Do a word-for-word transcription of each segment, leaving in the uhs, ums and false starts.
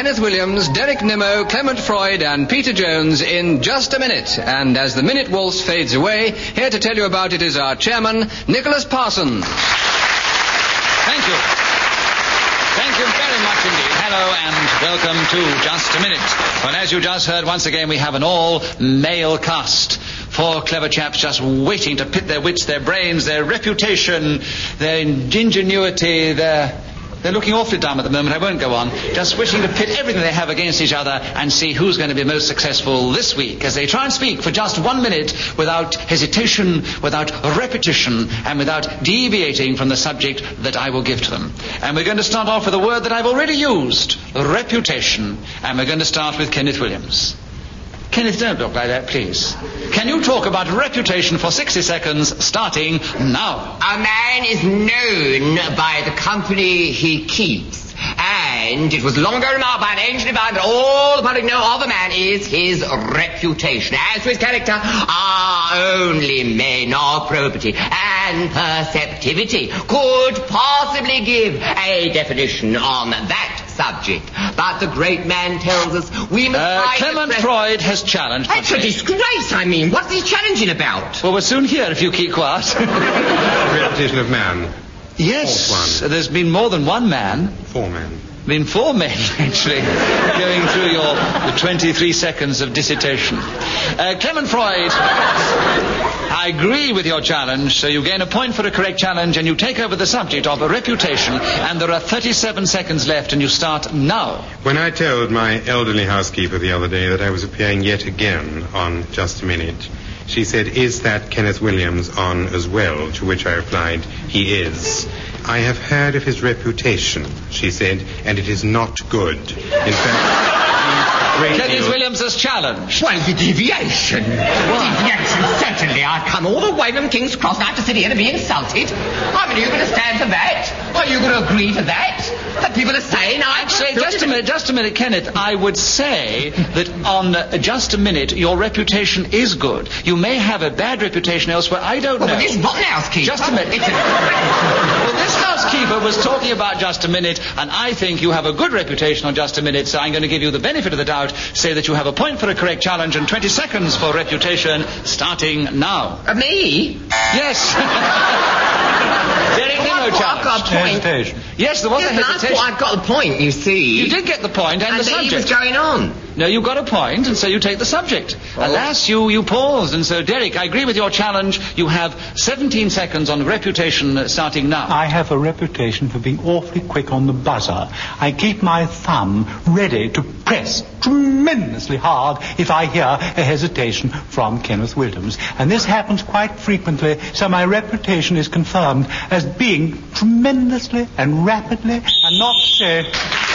Kenneth Williams, Derek Nimmo, Clement Freud and Peter Jones in just a minute. And as the minute waltz fades away, here to tell you about it is our chairman, Nicholas Parsons. Thank you. Thank you very much indeed. Hello and welcome to Just a Minute. Well, as you just heard, once again we have an all-male cast. Four clever chaps just waiting to pit their wits, their brains, their reputation, their ingenuity, their... They're looking awfully dumb at the moment, I won't go on. Just wishing to pit everything they have against each other and see who's going to be most successful this week as they try and speak for just one minute without hesitation, without repetition, and without deviating from the subject that I will give to them. And we're going to start off with a word that I've already used, reputation. And we're going to start with Kenneth Williams. Kenneth, don't look like that, please. Can you talk about reputation for sixty seconds, starting now? A man is known by the company he keeps. And it was long ago remarked by an ancient divine that all the public know of a man is his reputation. As to his character, are only men of probity and perceptivity could possibly give a definition on that subject. But the great man tells us we must... Uh, Clement Freud has challenged... That's a disgrace, I mean. What's he challenging about? Well, we're soon here if you keep quiet. Reputation of man. Yes, there's been more than one man. Four men. Been four men, actually, going through your the twenty-three seconds of dissertation. Uh, Clement Freud, I agree with your challenge, so you gain a point for a correct challenge and you take over the subject of a reputation, and there are thirty-seven seconds left and you start now. When I told my elderly housekeeper the other day that I was appearing yet again on Just a Minute, she said, "Is that Kenneth Williams on as well?" To which I replied, "He is. I have heard of his reputation," she said, "and it is not good. In fact, Kenneth Williams has challenged. Well, the deviation. Deviation, certainly. I've come all the way from King's Cross now to sit here to be insulted. I mean, are you going to stand for that? Are you going to agree to that? That people are saying I... Actually, just a minute, just a minute, Kenneth. I would say that on uh, Just a Minute, your reputation is good. You may have a bad reputation elsewhere. I don't well, know. Well, this rotten housekeeper... Just a minute. It's a... Well, this housekeeper was talking about Just a Minute, and I think you have a good reputation on Just a Minute, so I'm going to give you the benefit of the doubt, say that you have a point for a correct challenge and twenty seconds for reputation, starting now. Uh, me? Yes. Derek Nimmo challenge. I've got a point. Hesitation. Yes, there was yes, a hesitation. I thought I'd got the point, you see. You did get the point and, and the subject. And was going on. No, you got a point, and so you take the subject. Oh. Alas, you, you paused, and so, Derek, I agree with your challenge. You have seventeen seconds on reputation uh, starting now. I have a reputation for being awfully quick on the buzzer. I keep my thumb ready to press tremendously hard if I hear a hesitation from Kenneth Williams. And this happens quite frequently, so my reputation is confirmed as being tremendously and rapidly and not say...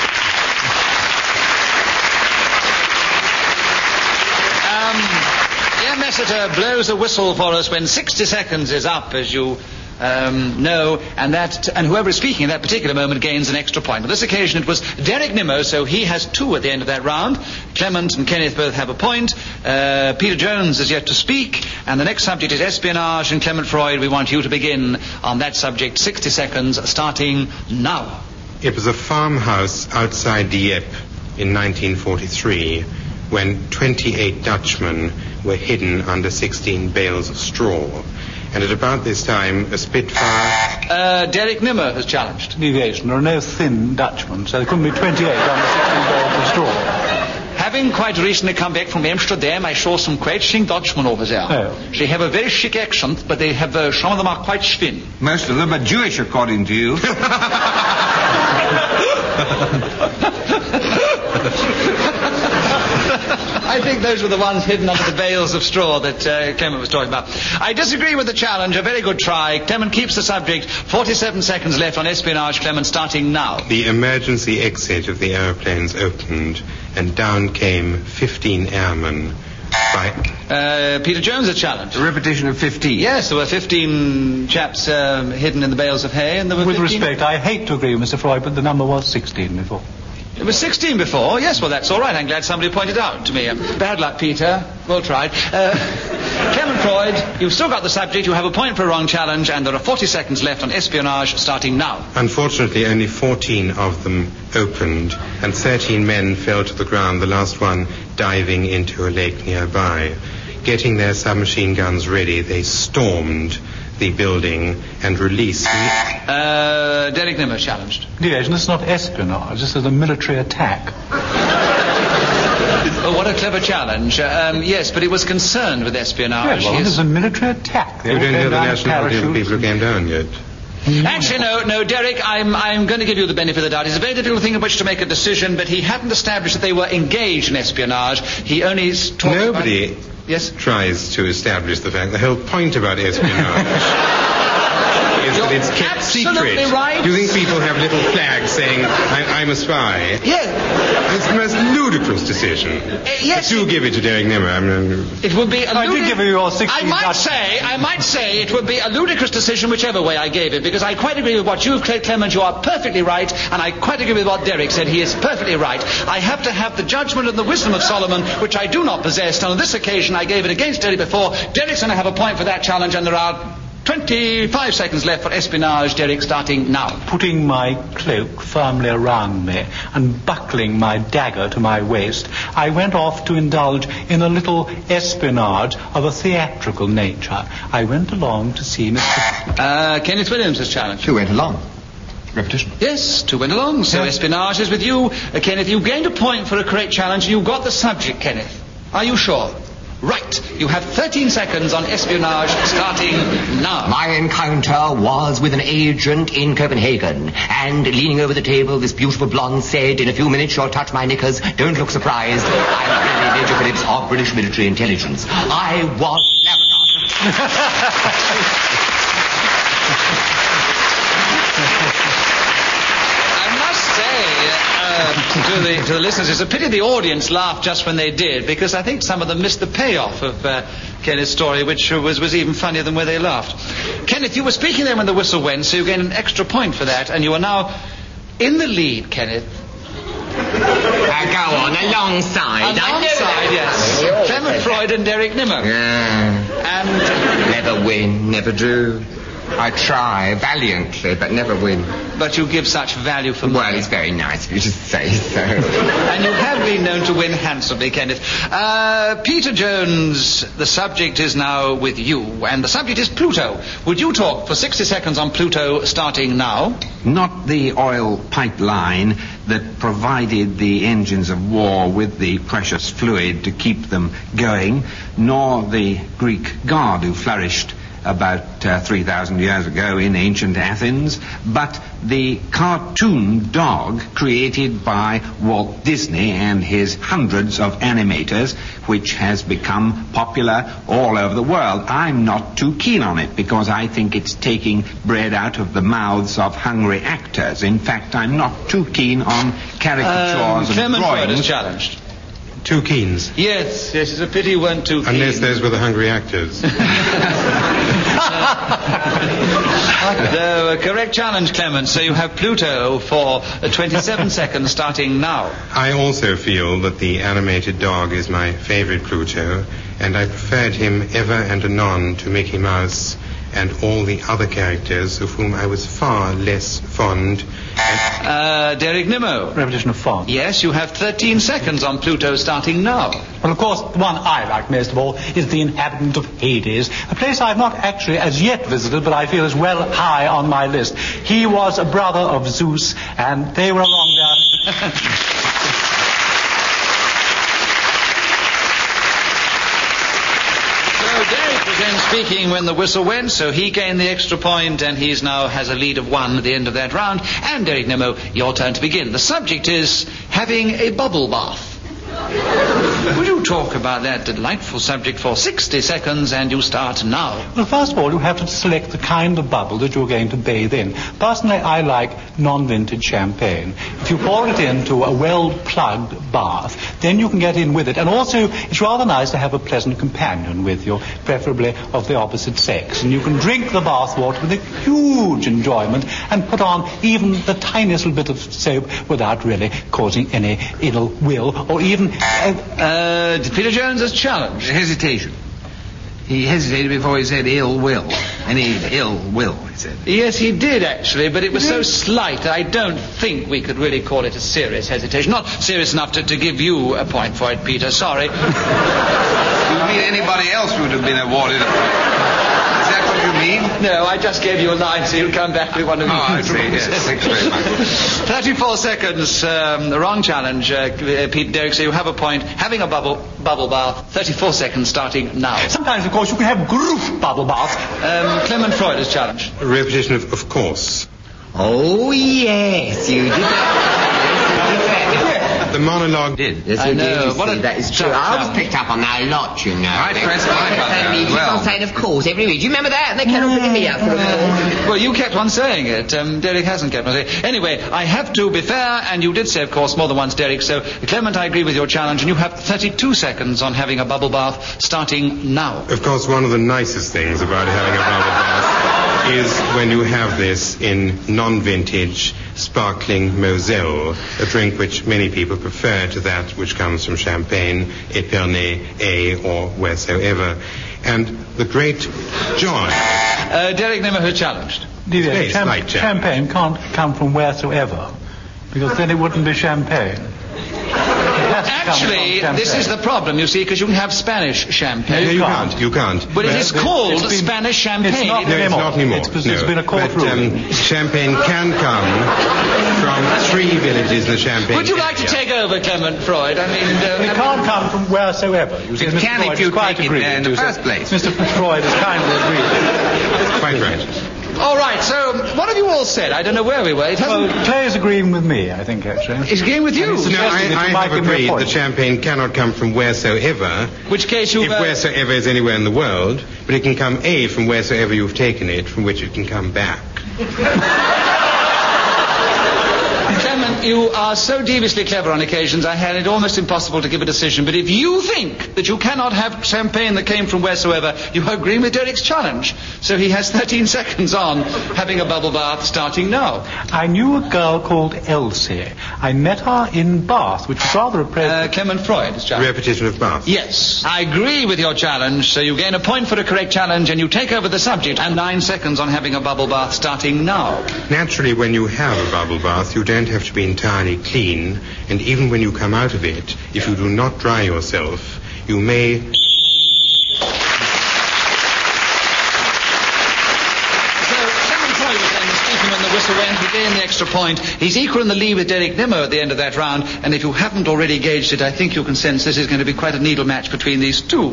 Ambassador blows a whistle for us when sixty seconds is up, as you um, know, and that and whoever is speaking at that particular moment gains an extra point. On this occasion it was Derek Nimmo, so he has two at the end of that round. Clement and Kenneth both have a point. Uh, Peter Jones is yet to speak, and the next subject is espionage, and Clement Freud, we want you to begin on that subject. sixty seconds starting now. It was a farmhouse outside Dieppe in nineteen forty-three when twenty-eight Dutchmen were hidden under sixteen bales of straw. And at about this time, a Spitfire... Uh, Derek Nimmo has challenged. Deviation. There are no thin Dutchmen, so there couldn't be twenty-eight under sixteen bales of straw. Having quite recently come back from Amsterdam, I saw some quite thin Dutchmen over there. Oh. They have a very chic accent, but they have, uh, some of them are quite thin. Most of them are Jewish, according to you. I think those were the ones hidden under the bales of straw that uh, Clement was talking about. I disagree with the challenge. A very good try. Clement keeps the subject. forty-seven seconds left on espionage. Clement, starting now. The emergency exit of the aeroplanes opened, and down came fifteen airmen. By... Uh, Peter Jones, a challenge. A repetition of fifteen. Yes, there were fifteen chaps um, hidden in the bales of hay, and there were With fifteen... respect, I hate to agree with Mister Freud, but the number was sixteen before. It was sixteen before. Yes, well, that's all right. I'm glad somebody pointed out to me. Uh, bad luck, Peter. Well tried. Uh, Clement Freud, you've still got the subject. You have a point for a wrong challenge, and there are forty seconds left on espionage starting now. Unfortunately, only fourteen of them opened, and thirteen men fell to the ground, the last one diving into a lake nearby. Getting their submachine guns ready, they stormed the building and released the... Uh, Derek Nimmo challenged. Dear Agent, this is not espionage. This is a military attack. Oh, what a clever challenge. Uh, um, yes, but it was concerned with espionage. Yes, well, Yes. it was a military attack. They You all don't came know the down in nationality of the parachutes. people who came down yet. Actually, no, no, Derek, I'm, I'm going to give you the benefit of the doubt. It's a very difficult thing of which to make a decision, but he hadn't established that they were engaged in espionage. He only s- talked Nobody about... Yes? tries to establish the fact. The whole point about espionage is that it's kept absolutely secret. right. Do you think people have little flags saying, I, I'm a spy? Yes. It's the most ludicrous decision. Uh, yes. But do give it to Derek Nimmo. I mean, It would be a I did ludi- give you your sixteen I might nuts. say, I might say it would be a ludicrous decision whichever way I gave it, because I quite agree with what you've said, Clement. You are perfectly right, and I quite agree with what Derek said. He is perfectly right. I have to have the judgment and the wisdom of Solomon, which I do not possess. And on this occasion, I gave it against Derek before. Derek's going to have a point for that challenge, and there are twenty-five seconds left for espionage. Derek, starting now. Putting my cloak firmly around me and buckling my dagger to my waist, I went off to indulge in a little espionage of a theatrical nature. I went along to see Mister Uh, Kenneth Williams has challenged. Who went along? Repetition. Yes, two went along. So Yes. espionage is with you, uh, Kenneth. You gained a point for a correct challenge, and you got the subject, Kenneth. Are you sure? Right. You have thirteen seconds on espionage, starting now. My encounter was with an agent in Copenhagen, and leaning over the table, this beautiful blonde said, in a few minutes you'll touch my knickers. Don't look surprised. I'm Billy Major Phillips of British military intelligence. I was I must say uh, to, the, to the listeners, it's a pity the audience laughed just when they did, because I think some of them missed the payoff of uh, Kenneth's story, which was, was even funnier than where they laughed. Kenneth, you were speaking there when the whistle went, so you gained an extra point for that, and you are now in the lead, Kenneth. Uh, go on, alongside. Alongside, yes. Clement Freud and Derek Nimmo. Yeah. And, Never win, never do. I try valiantly, but never win. but you give such value for Well, money. it's very nice of you to say so. And you have been known to win handsomely, Kenneth. Uh, Peter Jones, the subject is now with you, and the subject is Pluto. Would you talk for sixty seconds on Pluto, starting now? Not the oil pipeline that provided the engines of war with the precious fluid to keep them going, nor the Greek god who flourished about uh, three thousand years ago in ancient Athens, but the cartoon dog created by Walt Disney and his hundreds of animators, which has become popular all over the world. I'm not too keen on it because I think it's taking bread out of the mouths of hungry actors. In fact, I'm not too keen on caricatures and Clement Freud is drawings. challenged. Two Keens. Yes, yes, it's a pity you weren't too keen. Unless those were the hungry actors. No, a correct challenge, Clement. So you have Pluto for uh, twenty-seven seconds, starting now. I also feel that the animated dog is my favorite Pluto, and I preferred him ever and anon to Mickey Mouse and all the other characters of whom I was far less fond. Uh, Derek Nimmo. Repetition of font. Yes, you have thirteen seconds on Pluto, starting now. Well, of course, the one I like most of all is the inhabitant of Hades, a place I've not actually as yet visited, but I feel is well high on my list. He was a brother of Zeus, and they were along there. So Derek was then speaking when the whistle went, so he gained the extra point, and he's now has a lead of one at the end of that round. And Derek Nimmo, your turn to begin. The subject is having a bubble bath. Will you talk about that delightful subject for sixty seconds, and you start now? Well, first of all, you have to select the kind of bubble that you're going to bathe in. Personally, I like non-vintage champagne. If you pour it into a well-plugged bath, then you can get in with it. And also, it's rather nice to have a pleasant companion with you, preferably of the opposite sex. And you can drink the bath water with a huge enjoyment and put on even the tiniest little bit of soap without really causing any ill will or even... Uh, Uh, Peter Jones's challenge. Hesitation. He hesitated before he said ill will. Any ill will, he said. Yes, he did, actually, but it was so slight, I don't think we could really call it a serious hesitation. Not serious enough to, to give you a point for it, Peter. Sorry. You mean anybody else would have been awarded a point? Is that what you mean? No, I just gave you a line so you'll come back with one of Oh, your I see, yes. Thanks very much. thirty-four seconds, um, the wrong challenge, uh, Pete Derrick, so you have a point. Having a bubble bubble bath, thirty-four seconds starting now. Sometimes, of course, you can have group bubble baths. Um, Clement Freud's challenge. A repetition of, of course. Oh, yes, you did that. The monologue Did. Yes, I you know. did. You What see, a that is true. tough I was challenge. picked up on that a lot, you know. I pressed mine about that They as keep well. on saying, of course, every week. Do you remember that? And they kept on picking me up for of course. Well, you kept on saying it. Um, Derek hasn't kept on saying it. Anyway, I have to be fair, and you did say, of course, more than once, Derek. So, Clement, I agree with your challenge, and you have thirty-two seconds on having a bubble bath starting now. Of course, one of the nicest things about having a bubble bath is when you have this in non-vintage sparkling Moselle, a drink which many people prefer to that which comes from Champagne, Epernay, A, or wheresoever. And the great joy. Uh, Derek Nimmerher challenged. Dear, Yes, champ- like jam. champagne can't come from wheresoever, because then it wouldn't be champagne. It has to come Actually, from this champagne. is the problem, you see, because you can have Spanish No, champagne. you can't. can't. You can't. But it is It's called been- Spanish champagne. It's not No, it's anymore. not anymore. It's because no. there's been a court but, ruling. um, champagne can come from three villages in the Champagne. Would you like to area. take over, Clement Freud? I mean, uh, It can't come from wheresoever. You see, It Mister can Freud if you is quite take it agreed. there in the You see. first place. Mister Freud has kindly agreed. Quite right. all right, so what have you all said? I don't know where we were. It hasn't... Well, Clay is agreeing with me, I think, actually. It's agreeing with you. And he's No, suggesting I, that I you might have give me a agreed point. that champagne cannot come from wheresoever, Which case you... if Uh, wheresoever is anywhere in the world, but it can come A from wheresoever you've taken it, from which it can come back. Clement, you are so deviously clever on occasions, I had it almost impossible to give a decision. But if you think that you cannot have champagne that came from wheresoever, you are agreeing with Derek's challenge. So he has thirteen seconds on having a bubble bath starting now. I knew a girl called Elsie. I met her in Bath, which was rather a Uh, present. Clement Freud's challenge. Repetition of Bath. Yes, I agree with your challenge, so you gain a point for a correct challenge and you take over the subject, and nine seconds on having a bubble bath starting now. Naturally, when you have a bubble bath, you don't have to be entirely clean, and even when you come out of it, if you do not dry yourself, you may... So, Clement Freud was then speaking when the whistle went, he gained the extra point. He's equal in the lead with Derek Nimmo at the end of that round, and if you haven't already gauged it, I think you can sense this is going to be quite a needle match between these two.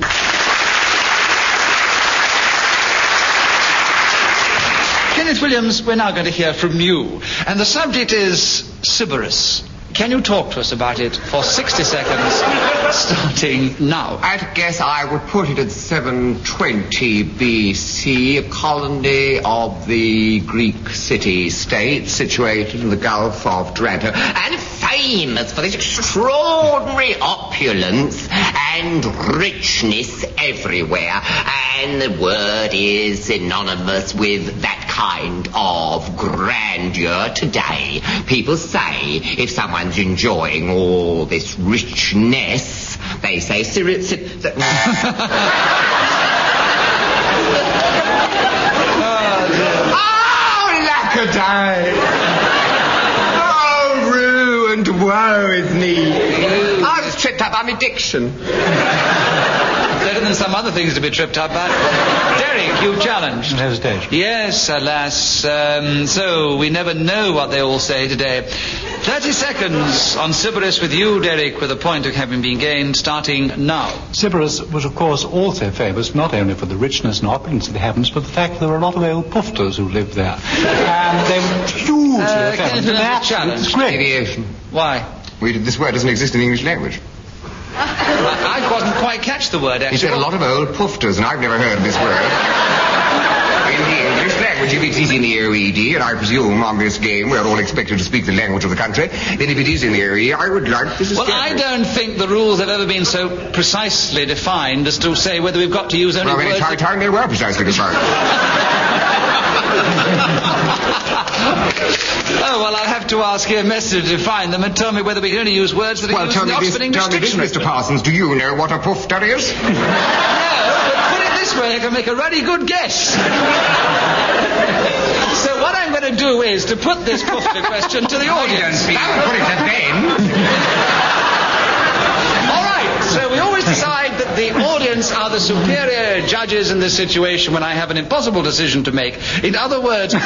Kenneth Williams, we're now going to hear from you. And the subject is Sybaris. Can you talk to us about it for sixty seconds, starting now? I'd guess I would put it at seven twenty B C, a colony of the Greek city-state situated in the Gulf of Trento, and famous for this extraordinary opulence and richness everywhere. And the word is synonymous with that kind of grandeur today. People say if someone's enjoying all this richness, they say... Siri- si- si- oh, lack a day! Oh, ruined, woe is me! I was tripped up by my diction. Better than some other things to be tripped up by. Derek, you challenged. Hesitation. Yes, alas. Um, so we never know what they all say today. Thirty seconds on Sybaris with you, Derek, with a point of having been gained, starting now. Sybaris was, of course, also famous not only for the richness and opulence it happens, but the fact that there were a lot of old pufters who lived there. And they were hugely Uh, famous. Kenneth And Williams that's challenged. great. Aviation. Why? We, this word doesn't exist in the English language. I, I couldn't quite catch the word, actually. He said a lot of old poofters, and I've never heard of this word. In the English language, if it is in the O E D, and I presume on this game we're all expected to speak the language of the country, then if it is in the O E D, I would like this Well, I don't think the rules have ever been so precisely defined as to say whether we've got to use only Well, words... any time, time they were precisely defined. Oh, well, I'll have to ask your messenger to define them and tell me whether we can only use words that are Well, used tell in me the this, Oxford English tell me this, Dictionary. Mister Parsons, do you know what a poofter is? No, but put it this way, I can make a really good guess. So what I'm going to do is to put this poofter question to the audience. Put it to them. All right, so we always decide that the audience are the superior judges in this situation when I have an impossible decision to make. In other words...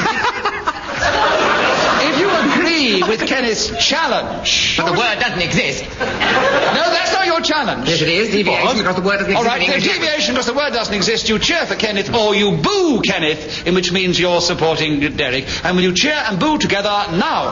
If you agree with Kenneth's challenge... But the word doesn't exist. No, that's not your challenge. Yes, it is. Deviation because the word doesn't exist. All right, then deviation because the word doesn't exist. You cheer for Kenneth or you boo Kenneth, in which means you're supporting Derek. And will you cheer and boo together now?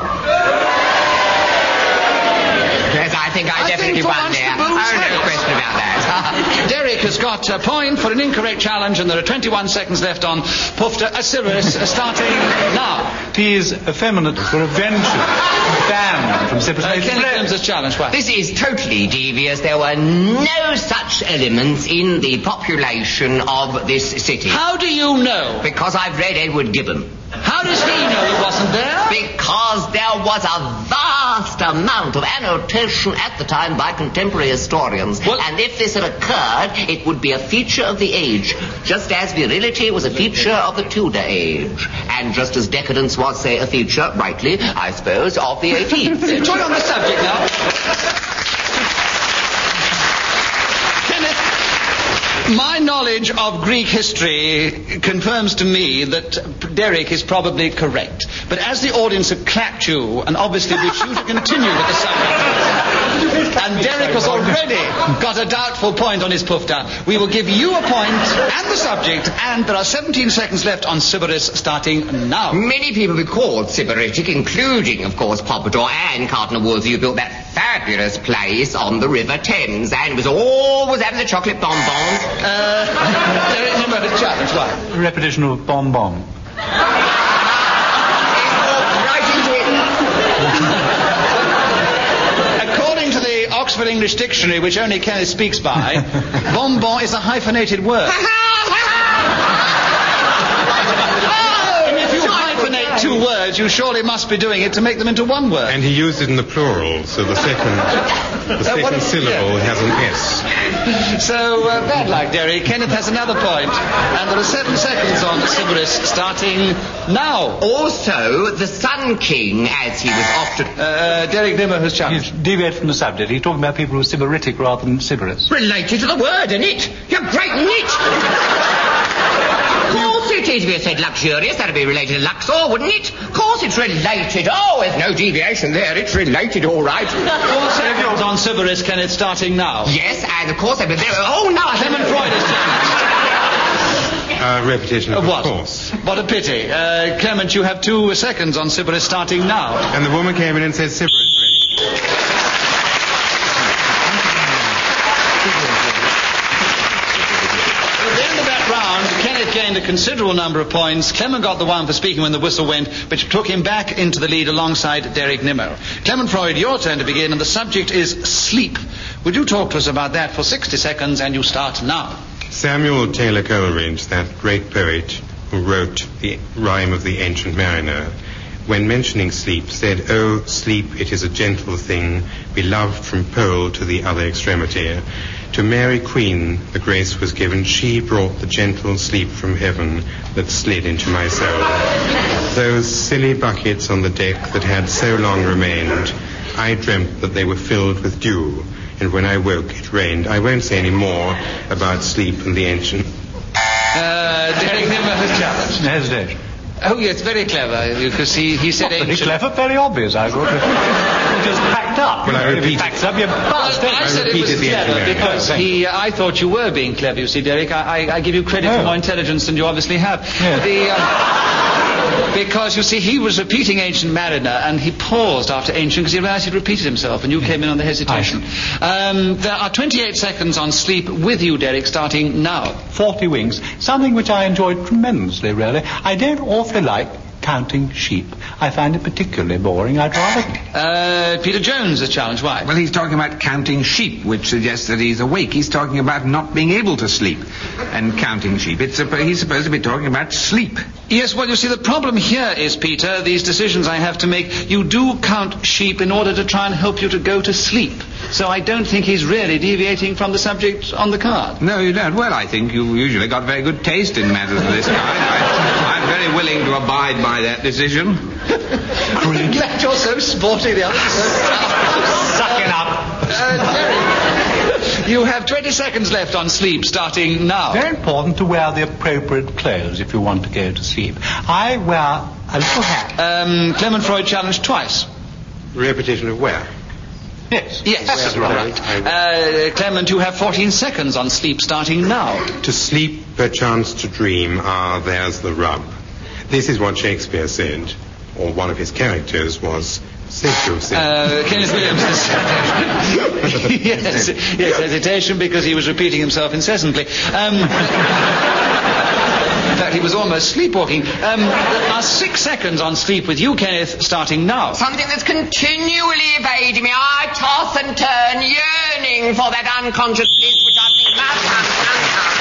Yes, I think I, I definitely think for won once there. the boo's Oh, no right. question about that. Derek has got a point for an incorrect challenge, and there are twenty-one seconds left on Poofter Asiris, starting now. He is effeminate for adventure. Banned from Uh, separate Kenneth Williams' challenge. Why? This is totally devious. There were no such elements in the population of this city. How do you know? Because I've read Edward Gibbon. How does he know he wasn't there? Because there was a vast amount of annotation at the time by contemporary historians. Well- and if this had occurred, it would be a feature of the age, just as virility was a feature of the Tudor age, and just as decadence was, say, a feature, rightly, I suppose, of the eighteenth century. Join on the subject now. Kenneth, my knowledge of Greek history confirms to me that Derek is probably correct. But as the audience have clapped you, and obviously wish you to continue with the subject, and Derek has already got a doubtful point on his poofter, we will give you a point and the subject, and there are seventeen seconds left on Sybaris starting now. Many people were called Sybaritic, including, of course, Pompadour and Cardinal Wolsey, who built that fabulous place on the River Thames, and was always having the chocolate bonbons. Uh, Derek, remember the challenge, what? Repetition of Bon Bon. Right into it. According to the Oxford English Dictionary, which only Kenneth speaks by, bonbon is a hyphenated word. And if you hyphenate two words, you surely must be doing it to make them into one word. And he used it in the plural, so the second, the second what- syllable has an S. So, uh, bad luck, Derek. Kenneth has another point, and there are seven seconds on Sybaris starting now. Also, the Sun King, as he was often... Uh, Derek Nimmer has He's challenged. deviated from the subject. He's talking about people who are Sybaritic rather than Sybaris. Related to the word, isn't it? You're great nit! Of course it is. If you said luxurious, that'd be related to Luxor, wouldn't it? Of course it's related. Oh, there's no deviation there. It's related, all right. Four seconds on Sybaris, Kenneth, starting now. Yes, and of course, but there... Oh, no, I Clement Freud is challenged. Uh, repetition of Uh, what? course. What a pity. Uh, Clement, you have two seconds on Sybaris starting now. And the woman came in and said, Sybaris, ready. At the end of that round, Kenneth gained a considerable number of points. Clement got the one for speaking when the whistle went, which took him back into the lead alongside Derek Nimmo. Clement Freud, your turn to begin, and the subject is sleep. Would you talk to us about that for sixty seconds, and you start now. Samuel Taylor Coleridge, that great poet who wrote the rhyme of the Ancient Mariner, when mentioning sleep, said, "Oh, sleep, it is a gentle thing, beloved from pole to the other extremity. To Mary Queen the grace was given, she brought the gentle sleep from heaven that slid into my soul. Those silly buckets on the deck that had so long remained, I dreamt that they were filled with dew, and when I woke it rained." I won't say any more about sleep and the ancient... Uh, Derek Nimmo has challenged. Hesitation. Oh, yes, very clever, because he, he said Very ancient. clever, very obvious, I thought. You just packed up. Well, I If he repeated- packs up, you bust. Well, I I said it was repeated the clever engineering. because he, I thought you were being clever, you see, Derek. I, I, I give you credit Oh. for more intelligence than you obviously have. Yeah. The, um, Because, you see, he was repeating Ancient Mariner, and he paused after Ancient because he realized he'd repeated himself, and you came in on the hesitation. Um, there are twenty-eight seconds on Sleep with you, Derek, starting now. Forty winks, something which I enjoyed tremendously, really. I don't awfully like counting sheep. I find it particularly boring. I'd rather... Uh, Peter Jones, the challenge. Why? Well, he's talking about counting sheep, which suggests that he's awake. He's talking about not being able to sleep and counting sheep. It's a, he's supposed to be talking about sleep. Yes, well, you see, the problem here is, Peter, these decisions I have to make, you do count sheep in order to try and help you to go to sleep. So I don't think he's really deviating from the subject on the card. No, you don't. Well, I think you've usually got very good taste in matters of this kind. I, I'm very willing to abide by that decision. I'm glad you're so sporty. The others are so tough. Suck it up. Uh, Jerry, you have twenty seconds left on Sleep, starting now. Very important to wear the appropriate clothes if you want to go to sleep. I wear a little hat. Um, Clement Freud challenged twice. Repetition of where? Yes. Yes, that's right. Uh, Clement, you have fourteen seconds on Sleep, starting now. To sleep, perchance to dream, ah, there's the rub. This is what Shakespeare said, or one of his characters was said to have said. Uh, Kenneth Williams is... yes, yes, hesitation because he was repeating himself incessantly. Um, in fact, he was almost sleepwalking. Um, there are six seconds on Sleep with you, Kenneth, starting now. Something that's continually evading me. I toss and turn, yearning for that unconscious bliss which I think must come.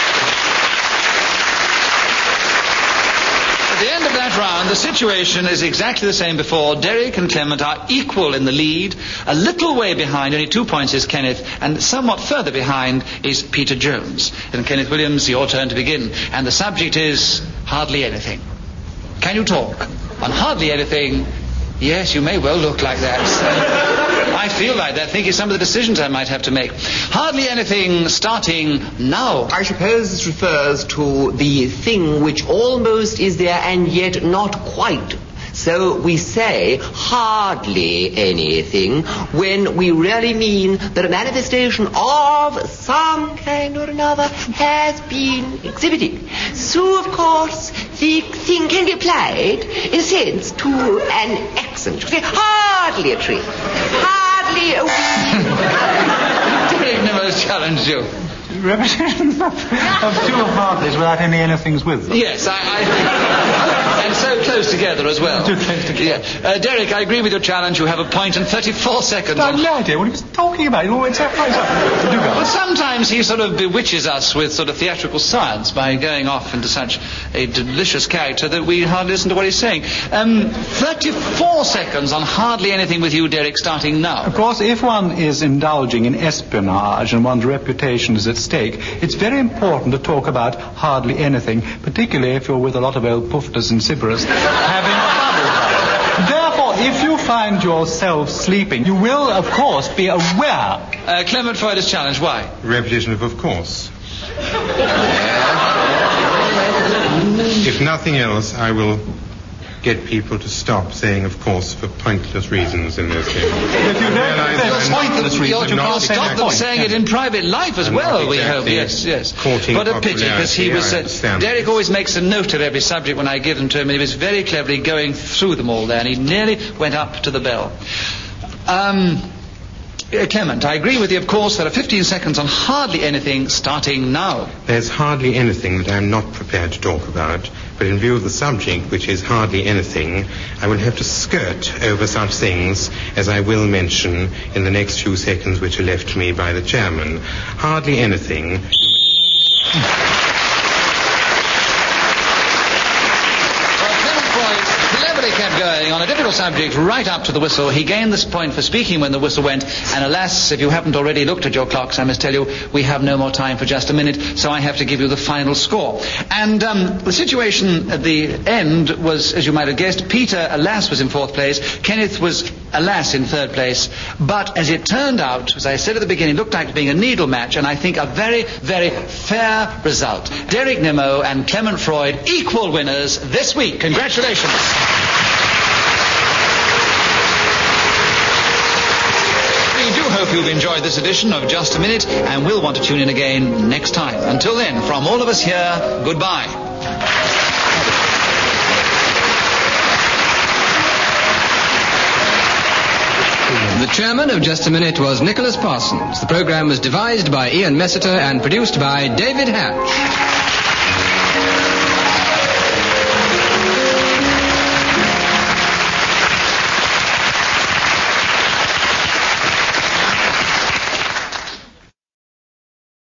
At the end of that round, the situation is exactly the same before. Derek and Clement are equal in the lead. A little way behind, only two points, is Kenneth, and somewhat further behind is Peter Jones. And Kenneth Williams, your turn to begin. And the subject is hardly anything. Can you talk? On hardly anything, yes, you may well look like that. I feel like that, thinking some of the decisions I might have to make. Hardly anything, starting now. I suppose this refers to the thing which almost is there and yet not quite. So we say hardly anything when we really mean that a manifestation of some kind or another has been exhibited. So, of course, the thing can be applied, in a sense, to an accent. You say hardly a tree, hardly a wee. Derek Nimmo's challenged you. Repetitions of, of two hardlies without any anythings with them. Yes, I, I and so close together as well. Too close together. Yeah. Uh, Derek, I agree with your challenge. You have a point and thirty-four seconds. I have no idea what he was talking about. He always said, do go. Well, sometimes he sort of bewitches us with sort of theatrical science by going off into such a delicious character that we hardly listen to what he's saying. Um, thirty-four seconds on hardly anything with you, Derek, starting now. Of course, if one is indulging in espionage and one's reputation is at stake, it's very important to talk about hardly anything, particularly if you're with a lot of old poofters and sibberers having trouble. Therefore, if you find yourself sleeping, you will, of course, be aware. Uh, Clement Freud is challenged. Why? Repetition of of course. If nothing else, I will get people to stop saying of course for pointless reasons in this game. If you don't Pointless reasons. You can stop them saying it in private life as And well, not we hope. exactly Yes, yes. courting But a pity, because he was... popularity, I Uh, understand Derek this. always makes a note of every subject when I give them to him, and he was very cleverly going through them all there, and he nearly went up to the bell. Um... Uh, Clement, I agree with you, of course. There are fifteen seconds on hardly anything, starting now. There's hardly anything that I'm not prepared to talk about, but in view of the subject, which is hardly anything, I will have to skirt over such things as I will mention in the next few seconds which are left to me by the chairman. Hardly anything. Kept going on a difficult subject right up to the whistle. He gained this point for speaking when the whistle went, and alas, if you haven't already looked at your clocks, I must tell you, we have no more time for just a minute, so I have to give you the final score. And um, the situation at the end was, as you might have guessed, Peter, alas, was in fourth place, Kenneth was, alas, in third place, but as it turned out, as I said at the beginning, it looked like being a needle match, and I think a very, very fair result. Derek Nimmo and Clement Freud, equal winners this week. Congratulations. We do hope you've enjoyed this edition of Just a Minute, and will want to tune in again next time. Until then, from all of us here, goodbye. The chairman of Just a Minute was Nicholas Parsons. The program was devised by Ian Messiter and produced by David Hatch.